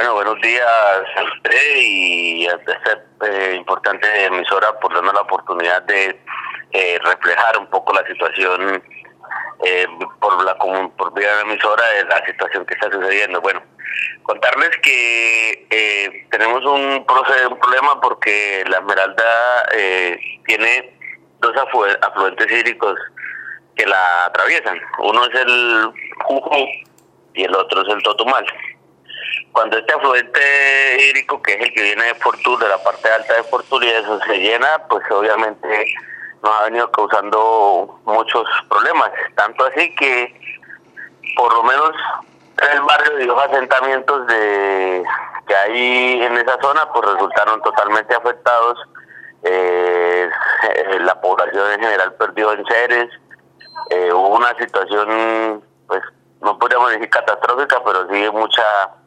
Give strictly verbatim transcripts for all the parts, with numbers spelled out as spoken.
Bueno, buenos días a usted y a esta eh, importante emisora por darnos la oportunidad de eh, reflejar un poco la situación eh, por la por vía de la emisora de la situación que está sucediendo. Bueno, contarles que eh, tenemos un, proceso, un problema porque la Esmeralda eh, tiene dos aflu- afluentes hídricos que la atraviesan. Uno es el Jujo y el otro es el Totumal. Cuando este afluente hídrico, que es el que viene de Fortul, de la parte alta de Fortul, y eso se llena, pues obviamente nos ha venido causando muchos problemas. Tanto así que por lo menos tres barrios y dos asentamientos de que hay en esa zona pues resultaron totalmente afectados. Eh, la población en general perdió enseres. Eh, hubo una situación, pues no podríamos decir catastrófica, pero sí mucha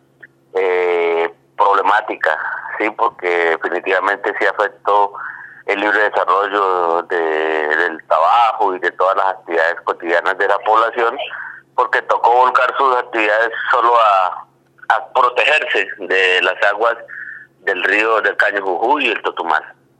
eh, problemática, sí, porque definitivamente sí afectó el libre desarrollo de, del trabajo y de todas las actividades cotidianas de la población, porque tocó volcar sus actividades solo a, a protegerse de las aguas del río del Caño Jujuy y el Totumal.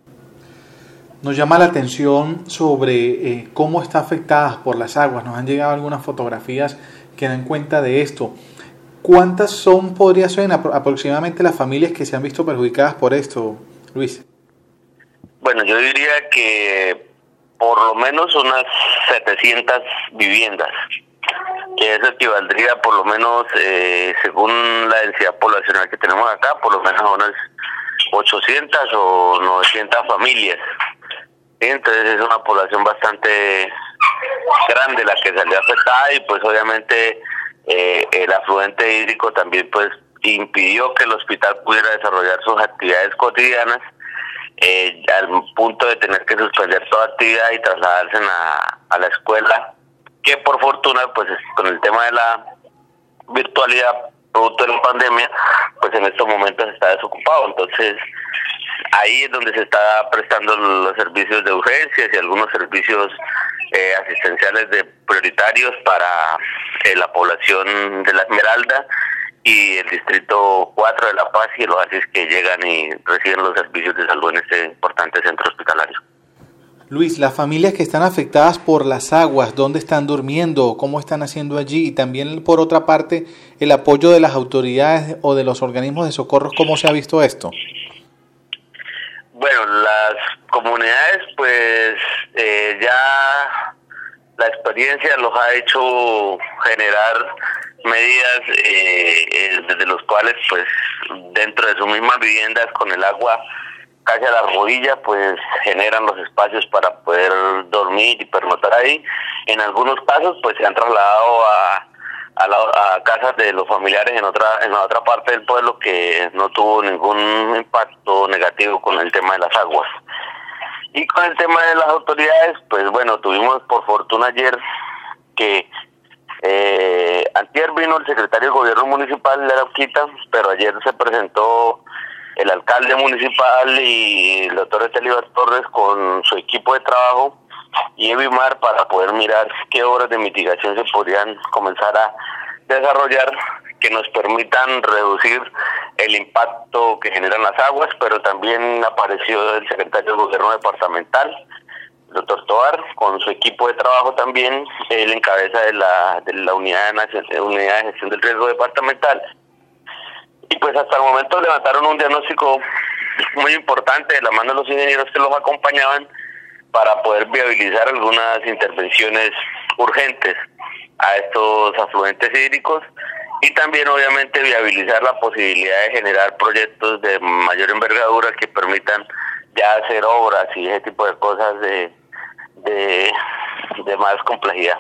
Nos llama la atención sobre eh, cómo está afectada por las aguas. Nos han llegado algunas fotografías que dan cuenta de esto. ¿Cuántas son, podría ser, apro- aproximadamente las familias que se han visto perjudicadas por esto, Luis? Bueno, yo diría que por lo menos unas setecientas viviendas, que eso equivaldría por lo menos, eh, según la densidad poblacional que tenemos acá, por lo menos a unas ochocientas o novecientas familias. Entonces es una población bastante grande la que salió afectada y pues obviamente eh, el afluente hídrico también pues impidió que el hospital pudiera desarrollar sus actividades cotidianas, eh, al punto de tener que suspender toda actividad y trasladarse a, a la escuela, que por fortuna pues con el tema de la virtualidad producto de la pandemia, pues en estos momentos está desocupado. Entonces ahí es donde se está prestando los servicios de urgencias y algunos servicios eh, asistenciales de prioritarios para eh, la población de La Esmeralda y el distrito cuatro de La Paz y el oasis que llegan y reciben los servicios de salud en este importante centro hospitalario. Luis, las familias que están afectadas por las aguas, ¿dónde están durmiendo? ¿Cómo están haciendo allí? Y también, por otra parte, el apoyo de las autoridades o de los organismos de socorro, ¿cómo se ha visto esto? Bueno, las comunidades, pues eh, ya la experiencia los ha hecho generar medidas eh, eh, desde los cuales, pues, dentro de sus mismas viviendas con el agua casi a la rodilla, pues generan los espacios para poder dormir y pernoctar ahí. En algunos casos, pues se han trasladado a a, la, a casas de los familiares en otra en la otra parte del pueblo que no tuvo ningún impacto negativo con el tema de las aguas. Y con el tema de las autoridades, pues bueno, tuvimos por fortuna ayer que eh, antier vino el secretario de Gobierno Municipal de Arauquita, pero ayer se presentó el alcalde municipal y el doctor Estelíbar Torres con su equipo de trabajo y Evimar para poder mirar qué obras de mitigación se podrían comenzar a desarrollar que nos permitan reducir el impacto que generan las aguas, pero también apareció el secretario de Gobierno departamental, el doctor Tovar, con su equipo de trabajo también, él en cabeza de la, de la unidad, de unidad de gestión del riesgo departamental. Y pues hasta el momento levantaron un diagnóstico muy importante de la mano de los ingenieros que los acompañaban para poder viabilizar algunas intervenciones urgentes a estos afluentes hídricos y también obviamente viabilizar la posibilidad de generar proyectos de mayor envergadura que permitan ya hacer obras y ese tipo de cosas de, de, de más complejidad.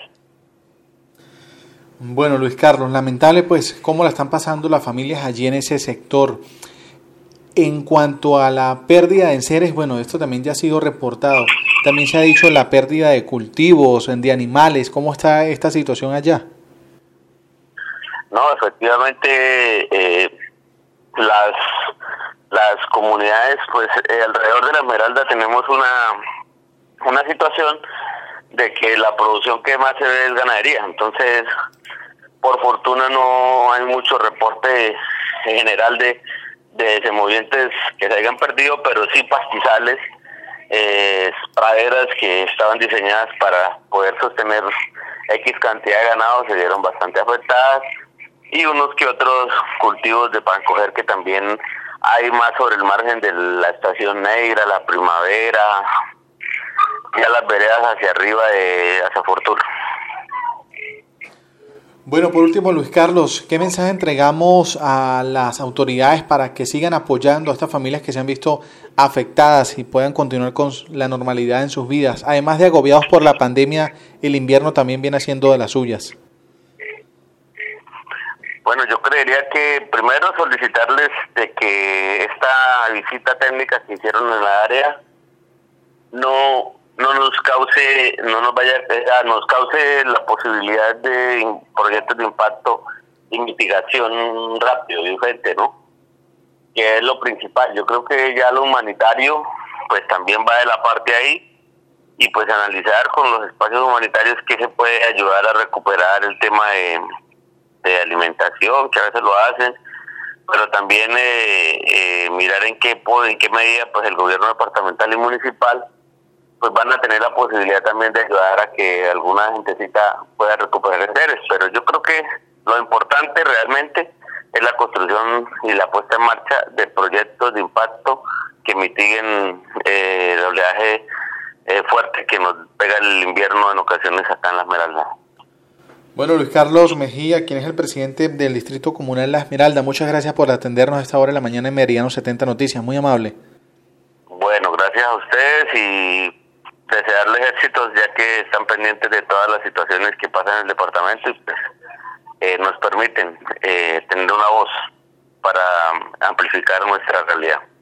Bueno, Luis Carlos, lamentable pues cómo la están pasando las familias allí en ese sector. En cuanto a la pérdida de enseres, bueno, esto también ya ha sido reportado. También se ha dicho la pérdida de cultivos, de animales. ¿Cómo está esta situación allá? No, efectivamente, eh, las las comunidades, pues eh, alrededor de la Esmeralda tenemos una una situación de que la producción que más se ve es ganadería. Entonces, por fortuna no hay mucho reporte en general de, de semovientes que se hayan perdido, pero sí pastizales, eh, praderas que estaban diseñadas para poder sostener X cantidad de ganado se vieron bastante afectadas, y unos que otros cultivos de pancoger que también hay más sobre el margen de la estación negra, la primavera, ya las veredas hacia arriba de hacia Fortuna. Bueno, por último, Luis Carlos, ¿qué mensaje entregamos a las autoridades para que sigan apoyando a estas familias que se han visto afectadas y puedan continuar con la normalidad en sus vidas? Además de agobiados por la pandemia, el invierno también viene haciendo de las suyas. Bueno, yo creería que primero solicitarles de que esta visita técnica que hicieron en la área no no nos cause, no nos vaya a nos cause la posibilidad de proyectos de impacto y mitigación rápido y urgente, ¿no? Que es lo principal. Yo creo que ya lo humanitario pues también va de la parte ahí, y pues analizar con los espacios humanitarios qué se puede ayudar a recuperar el tema de, de alimentación, que a veces lo hacen, pero también eh, eh, mirar en qué en qué medida pues el gobierno departamental y municipal pues van a tener la posibilidad también de ayudar a que alguna gentecita pueda recuperar enteres. Pero yo creo que lo importante realmente es la construcción y la puesta en marcha de proyectos de impacto que mitiguen eh, el oleaje eh, fuerte que nos pega el invierno en ocasiones acá en La Esmeralda. Bueno, Luis Carlos Mejía, quien es el presidente del Distrito Comunal La Esmeralda, muchas gracias por atendernos a esta hora de la mañana en Meridiano setenta Noticias, muy amable. Bueno, gracias a ustedes y desearles éxitos, ya que están pendientes de todas las situaciones que pasan en el departamento y pues eh, nos permiten eh, tener una voz para amplificar nuestra realidad.